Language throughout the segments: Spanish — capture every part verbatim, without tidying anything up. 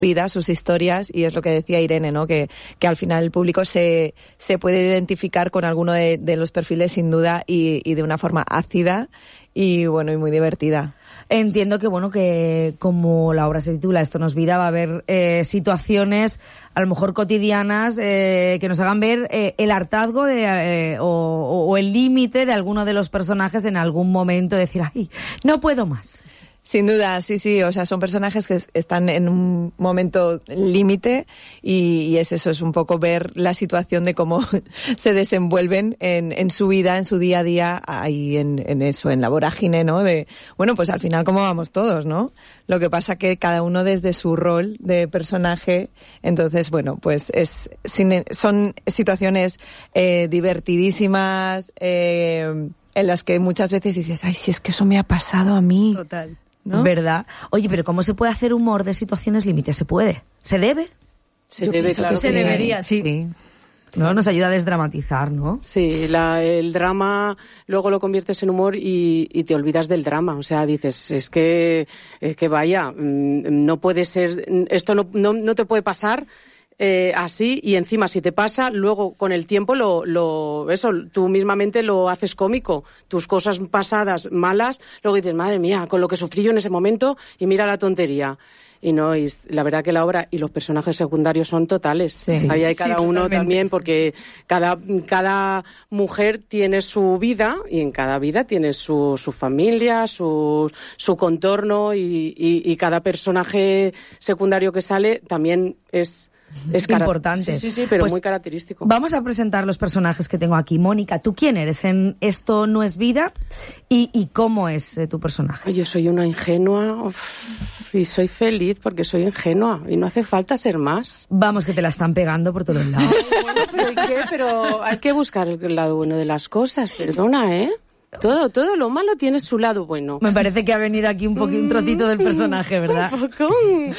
vida, sus historias, y es lo que decía Irene, ¿no? Que, que al final el público se, se puede identificar con alguno de, de los perfiles sin duda y, y de una forma ácida y bueno, y muy divertida. Entiendo que, bueno, que como la obra se titula Esto no es vida, va a haber eh, situaciones a lo mejor cotidianas eh, que nos hagan ver eh, el hartazgo de, eh, o, o el límite de alguno de los personajes en algún momento, decir, ay, no puedo más. Sin duda, sí, sí, o sea, son personajes que están en un momento límite y, y es eso, es un poco ver la situación de cómo se desenvuelven en, en su vida, en su día a día, ahí en, en eso, en la vorágine, ¿no? De, bueno, pues al final como vamos todos, ¿no? Lo que pasa que cada uno desde su rol de personaje, entonces, bueno, pues es son situaciones eh, divertidísimas, eh, en las que muchas veces dices, ay, si es que eso me ha pasado a mí. Total. ¿No? ¿Verdad? Oye, pero ¿cómo se puede hacer humor de situaciones límites? ¿Se puede? ¿Se debe? Se Yo debe, claro. Que se debería, sí. sí. ¿No? Nos ayuda a desdramatizar, ¿no? Sí, la, el drama luego lo conviertes en humor y, y te olvidas del drama. O sea, dices, es que, es que vaya, no puede ser, esto no, no, no te puede pasar. Eh, así, y encima si te pasa, luego con el tiempo lo, lo, eso, tú mismamente lo haces cómico, tus cosas pasadas malas, luego dices, madre mía, con lo que sufrí yo en ese momento, y mira la tontería. Y no, y la verdad que la obra y los personajes secundarios son totales. Sí. Ahí hay cada sí, uno también, porque cada, cada mujer tiene su vida, y en cada vida tiene su, su familia, su, su contorno, y, y, y cada personaje secundario que sale también es, es importante. Sí, sí, sí, pero pues muy característico. Vamos a presentar los personajes que tengo aquí. Mónica, ¿tú quién eres en Esto no es vida? ¿Y, y cómo es eh, tu personaje? Yo soy una ingenua uf, y soy feliz porque soy ingenua y no hace falta ser más. Vamos, que te la están pegando por todos lados. Bueno, pero, ¿y qué? Pero hay que buscar el lado bueno de las cosas, perdona, ¿eh? Todo, todo lo malo tiene su lado bueno. Me parece que ha venido aquí un poquito, un trocito del personaje, ¿verdad? Un poco.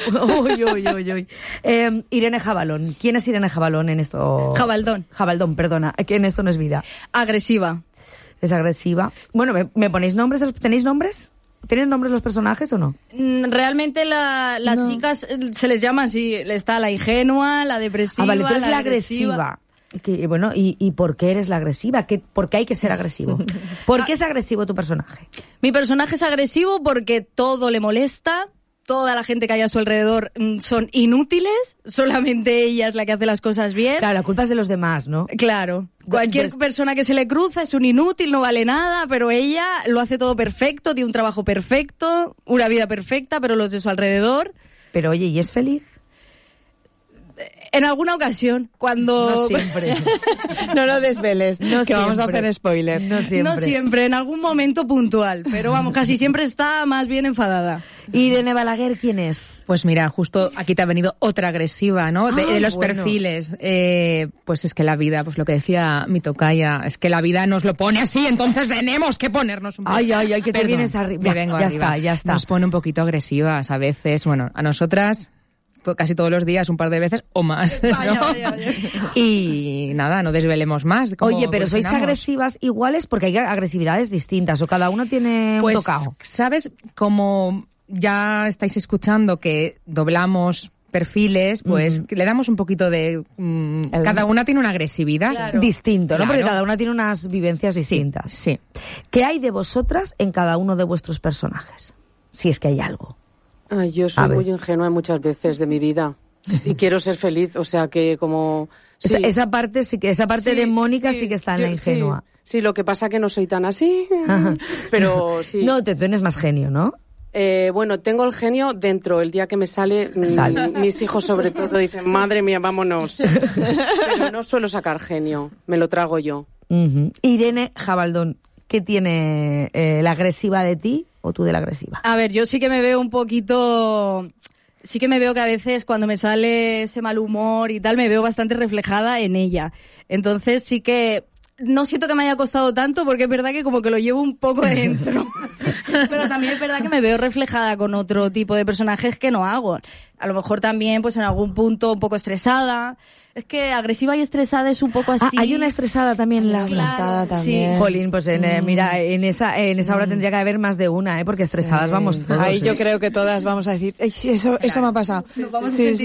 Uy, uy, uy, uy. Eh, Irene Jabalón. ¿Quién es Irene Jabalón en esto? Jabaldón. Jabaldón, perdona. Que en Esto no es vida. Agresiva. Es agresiva. Bueno, ¿me, me ponéis nombres? ¿Tenéis nombres? ¿Tienen nombres los personajes o no? Realmente la, las no. chicas se les llama así. Está la ingenua, la depresiva, ah, vale, tú eres la, la agresiva. agresiva. Que, bueno, ¿y, ¿y por qué eres la agresiva? ¿Qué, ¿Por qué hay que ser agresivo? ¿Por qué es agresivo tu personaje? Mi personaje es agresivo porque todo le molesta, toda la gente que hay a su alrededor mm, son inútiles, solamente ella es la que hace las cosas bien. Claro, la culpa es de los demás, ¿no? Claro. Cualquier pues, persona que se le cruza es un inútil, no vale nada, pero ella lo hace todo perfecto, tiene un trabajo perfecto, una vida perfecta, pero los de su alrededor... Pero oye, ¿y es feliz? En alguna ocasión, cuando... No siempre. No lo desveles, no que siempre. Vamos a hacer spoiler. No siempre. No siempre, en algún momento puntual, pero vamos, casi siempre está más bien enfadada. Irene Balaguer, ¿quién es? Pues mira, justo aquí te ha venido otra agresiva, ¿no? De, ah, de los bueno. perfiles. Eh, pues es que la vida, pues lo que decía mi tocaya, es que la vida nos lo pone así, entonces tenemos que ponernos un poco... Ay, ay, ay, que te Perdón, vienes arriba. Ya, vengo ya arriba. está, ya está. Nos pone un poquito agresivas a veces, bueno, a nosotras... casi todos los días, un par de veces o más, ¿no? Vaya, vaya, vaya. Y nada, no desvelemos más. Oye, pero sois agresivas iguales porque hay agresividades distintas o cada una tiene pues, un tocado. ¿Sabes? Como ya estáis escuchando que doblamos perfiles, pues uh-huh. le damos un poquito de... Um, El... Cada una tiene una agresividad. Claro. Distinto, ¿no? Claro. Porque cada una tiene unas vivencias distintas. Sí, sí. ¿Qué hay de vosotras en cada uno de vuestros personajes? Si es que hay algo. Ay, yo soy muy ingenua muchas veces de mi vida y quiero ser feliz, o sea que como sí. esa, esa parte sí que esa parte sí, de Mónica sí, sí que está en yo, la ingenua. Sí, sí, lo que pasa que no soy tan así, pero sí. No, te tienes más genio, ¿no? Eh, bueno, tengo el genio dentro. El día que me sale, sale. M- mis hijos sobre todo dicen, madre mía, vámonos. Pero no suelo sacar genio, me lo trago yo. Uh-huh. Irene Jabaldón, ¿qué tiene eh, la agresiva de ti o tú de la agresiva? A ver, yo sí que me veo un poquito... Sí que me veo que a veces cuando me sale ese mal humor y tal, me veo bastante reflejada en ella. Entonces sí que... No siento que me haya costado tanto porque es verdad que como que lo llevo un poco dentro. Pero también es verdad que me veo reflejada con otro tipo de personajes que no hago. A lo mejor también, pues en algún punto un poco estresada. Es que agresiva y estresada es un poco así. Ah, hay una estresada también, la Claro, estresada también. Sí. Jolín, pues en, eh, Mm. mira, en esa en esa hora tendría que haber más de una, ¿eh? Porque estresadas Sí. vamos todos. Ahí ¿eh? yo creo que todas vamos a decir, "Ay, sí, eso, eso me ha pasado". Nos vamos a Sí, sentir sí.